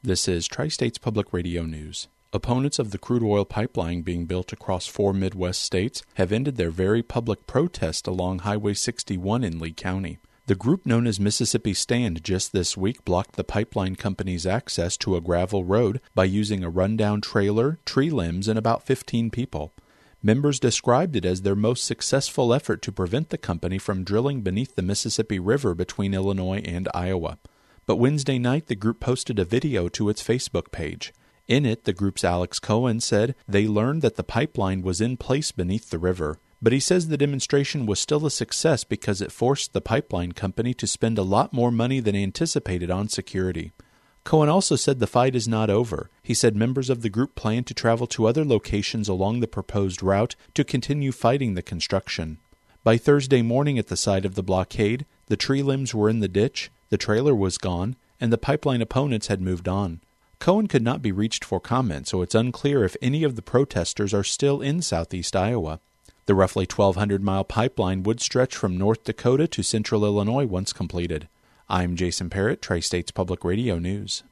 This is Tri-States Public Radio News. Opponents of the crude oil pipeline being built across 4 Midwest states have ended their very public protest along Highway 61 in Lee County. The group known as Mississippi Stand just this week blocked the pipeline company's access to a gravel road by using a rundown trailer, tree limbs, and about 15 people. Members described it as their most successful effort to prevent the company from drilling beneath the Mississippi River between Illinois and Iowa. But Wednesday night, the group posted a video to its Facebook page. In it, the group's Alex Cohen said they learned that the pipeline was in place beneath the river. But he says the demonstration was still a success because it forced the pipeline company to spend a lot more money than anticipated on security. Cohen also said the fight is not over. He said members of the group plan to travel to other locations along the proposed route to continue fighting the construction. By Thursday morning at the site of the blockade, the tree limbs were in the ditch, the trailer was gone, and the pipeline opponents had moved on. Cohen could not be reached for comment, so it's unclear if any of the protesters are still in southeast Iowa. The roughly 1,200-mile pipeline would stretch from North Dakota to central Illinois once completed. I'm Jason Parrott, Tri-States Public Radio News.